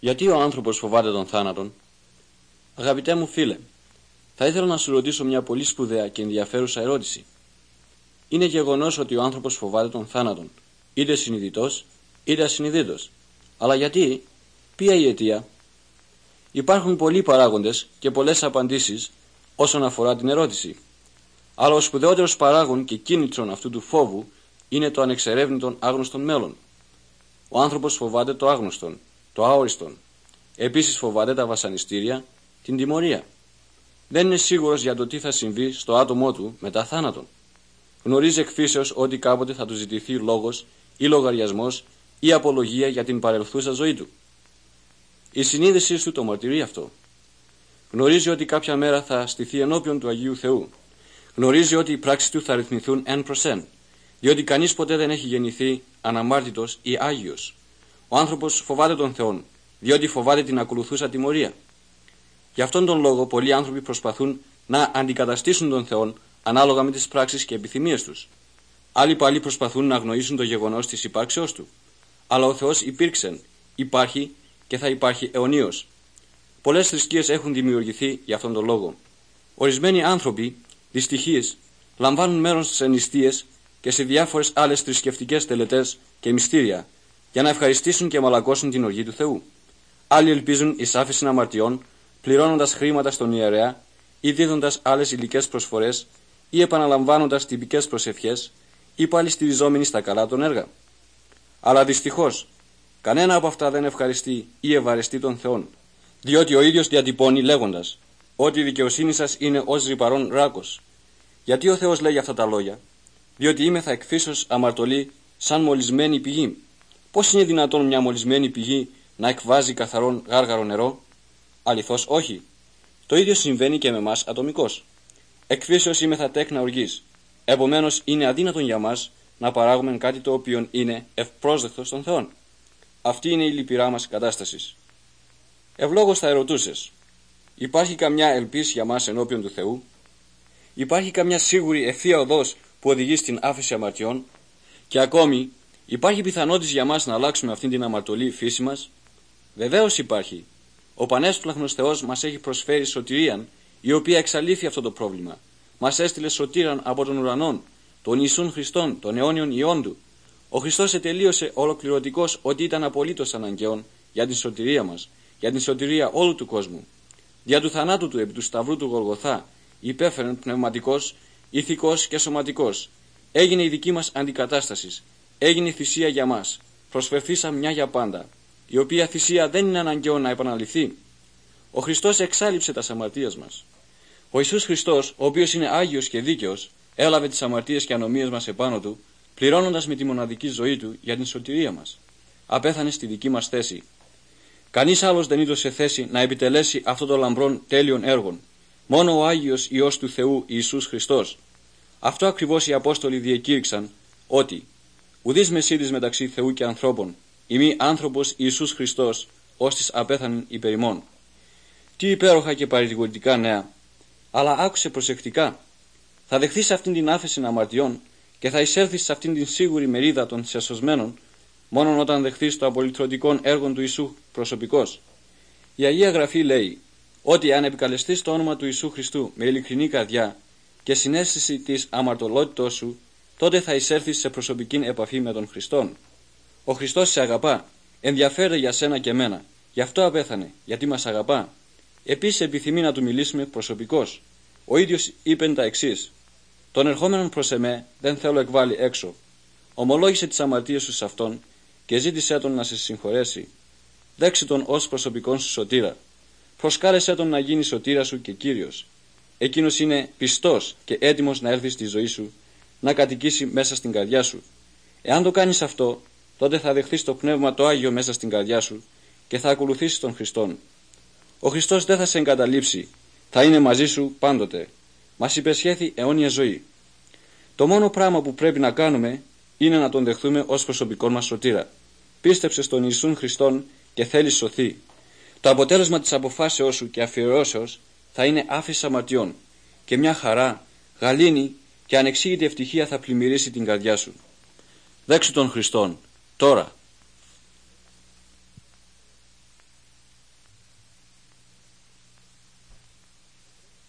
Γιατί ο άνθρωπος φοβάται τον θάνατον? Αγαπητέ μου φίλε, θα ήθελα να σου ρωτήσω μια πολύ σπουδαία και ενδιαφέρουσα ερώτηση. Είναι γεγονός ότι ο άνθρωπος φοβάται τον θάνατον, είτε συνειδητός είτε ασυνειδήτως. Αλλά γιατί? Ποια η αιτία? Υπάρχουν πολλοί παράγοντες και πολλές απαντήσεις όσον αφορά την ερώτηση. Αλλά ο σπουδαιότερος παράγον και κίνητρον αυτού του φόβου είναι το ανεξερεύνητον άγνωστον μέλλον. Ο άνθρωπος φοβάται το άγνωστον, το αόριστον. Επίσης φοβάται τα βασανιστήρια, την τιμωρία. Δεν είναι σίγουρος για το τι θα συμβεί στο άτομό του μετά θάνατον. Γνωρίζει εκ φύσεως ότι κάποτε θα του ζητηθεί λόγος ή λογαριασμός ή απολογία για την παρελθούσα ζωή του. Η συνείδησή του το μαρτυρεί αυτό. Γνωρίζει ότι κάποια μέρα θα στηθεί ενώπιον του Αγίου Θεού. Γνωρίζει ότι οι πράξεις του θα ρυθμιστούν 1%, διότι κανείς ποτέ δεν έχει γεννηθεί αναμάρτητος ή άγιος. Ο άνθρωπος φοβάται τον Θεόν, διότι φοβάται την ακολουθούσα τιμωρία. Γι' αυτόν τον λόγο πολλοί άνθρωποι προσπαθούν να αντικαταστήσουν τον Θεόν ανάλογα με τις πράξεις και επιθυμίες τους. Άλλοι πάλι προσπαθούν να αγνοήσουν το γεγονός της υπάρξεώς του. Αλλά ο Θεός υπήρξεν, υπάρχει και θα υπάρχει αιωνίως. Πολλές θρησκείες έχουν δημιουργηθεί για αυτόν τον λόγο. Ορισμένοι άνθρωποι, δυστυχείς, λαμβάνουν μέρος σε νηστείες και σε διάφορες άλλες θρησκευτικές τελετές και μυστήρια για να ευχαριστήσουν και μαλακώσουν την οργή του Θεού. Άλλοι ελπίζουν εις άφεση αμαρτιών, πληρώνοντας χρήματα στον ιερέα ή δίδοντας άλλες υλικές προσφορές ή επαναλαμβάνοντας τυπικές προσευχές ή πάλι στηριζόμενοι στα καλά των έργα. Αλλά δυστυχώς, κανένα από αυτά δεν ευχαριστεί ή ευαρεστεί τον Θεόν, διότι ο ίδιος διατυπώνει λέγοντας ότι η δικαιοσύνη σας είναι ως ρυπαρών ράκος. Γιατί ο Θεός λέγει αυτά τα λόγια? Διότι είμαι θα εκφύσως αμαρτωλή σαν μολυσμένη πηγή. Πώς είναι δυνατόν μια μολυσμένη πηγή να εκβάζει καθαρόν γάργαρο νερό? Αληθώς όχι. Το ίδιο συμβαίνει και με εμάς ατομικώς. Εκφύσεως είμαι θα τέκνα οργής. Επομένως είναι αδύνατον για μας να παράγουμε κάτι το οποίο είναι ευπρόσδεκτο στον Θεό. Αυτή είναι η λυπηρά μας κατάσταση. Ευλόγως θα ερωτούσες, υπάρχει καμιά ελπίση για μας ενώπιον του Θεού? Υπάρχει καμιά σίγουρη ευθεία οδός που οδηγεί στην άφεση αμαρτιών? Και ακόμη, υπάρχει πιθανότητα για μας να αλλάξουμε αυτήν την αμαρτωλή φύση μας? Βεβαίως υπάρχει. Ο πανέσπλαχνος Θεός μας έχει προσφέρει σωτηρίαν, η οποία εξαλείφει αυτό το πρόβλημα. Μας έστειλε σωτήραν από τον ουρανόν, τον Ιησούν Χριστόν, τον αιώνιον Υιόν του. Ο Χριστός ετελείωσε ολοκληρωτικός ότι ήταν απολύτως αναγκαίον για την σωτηρία μας, για την σωτηρία όλου του κόσμου. Δια του θανάτου του επί του σταυρού του Γολγοθά υπέφερε πνευματικός, ηθικός και σωματικός. Έγινε η δική μας αντικατάσταση, έγινε θυσία για μας. Προσφερθήσαμε μια για πάντα, η οποία θυσία δεν είναι αναγκαίο να επαναληφθεί. Ο Χριστός εξάλειψε τα αμαρτίες μας. Ο Ιησούς Χριστός, ο οποίος είναι Άγιος και Δίκαιος, έλαβε τις αμαρτίες και ανομίες μας επάνω του, πληρώνοντας με τη μοναδική ζωή του για την σωτηρία μας. Απέθανε στη δική μας θέση. Κανείς άλλος δεν ήταν σε θέση να επιτελέσει αυτό το λαμπρόν τέλειον έργον. Μόνο ο Άγιος Υιός του Θεού Ιησούς Χριστός. Αυτό ακριβώς οι Απόστολοι διεκήρυξαν, ότι ουδής μεσίτης μεταξύ Θεού και ανθρώπων, ημί άνθρωπος Ιησούς Χριστός, ώστις απέθανεν υπέρ ημών. Τι υπέροχα και παρηγορητικά νέα! Αλλά άκουσε προσεκτικά. Θα δεχθείς αυτήν την άφεση αμαρτιών και θα εισέλθεις σε αυτήν την σίγουρη μερίδα των σεσωσμένων, μόνον όταν δεχθείς το απολυτρωτικό έργο του Ιησού προσωπικός. Η Αγία Γραφή λέει ότι αν επικαλεστείς το όνομα του Ιησού Χριστού με ειλικρινή καρδιά και συναίσθηση της αμαρτωλότητός σου, τότε θα εισέλθεις σε προσωπική επαφή με τον Χριστόν. Ο Χριστός σε αγαπά, ενδιαφέρεται για σένα και μένα, γι' αυτό απέθανε, γιατί μας αγαπά. Επίσης επιθυμεί να του μιλήσουμε προσωπικώς. Ο ίδιος είπε τα εξής: τον ερχόμενον προς εμέ δεν θέλω εκβάλει έξω. Ομολόγησε τις αμαρτίες σου σε αυτόν και ζήτησέ τον να σε συγχωρέσει. Δέξε τον ως προσωπικόν σου σωτήρα. Προσκάλεσέ τον να γίνει σωτήρα σου και Κύριος. Εκείνος είναι πιστός και έτοιμος να έρθει στη ζωή σου, να κατοικήσει μέσα στην καρδιά σου. Εάν το κάνεις αυτό, τότε θα δεχθείς το Πνεύμα το Άγιο μέσα στην καρδιά σου και θα ακολουθήσεις τον Χριστόν. Ο Χριστός δεν θα σε εγκαταλείψει, θα είναι μαζί σου πάντοτε. Μας υπεσχέθη αιώνια ζωή. Το μόνο πράγμα που πρέπει να κάνουμε είναι να τον δεχθούμε ως προσωπικό μας σωτήρα. Πίστεψε στον Ιησούν Χριστόν και θέλεις σωθεί. Το αποτέλεσμα της αποφάσεώς σου και αφιερώσεως θα είναι άφεση αμαρτιών και μια χαρά, γαλήνη και ανεξήγητη ευτυχία θα πλημμυρίσει την καρδιά σου. Δέξου τον Χριστόν τώρα.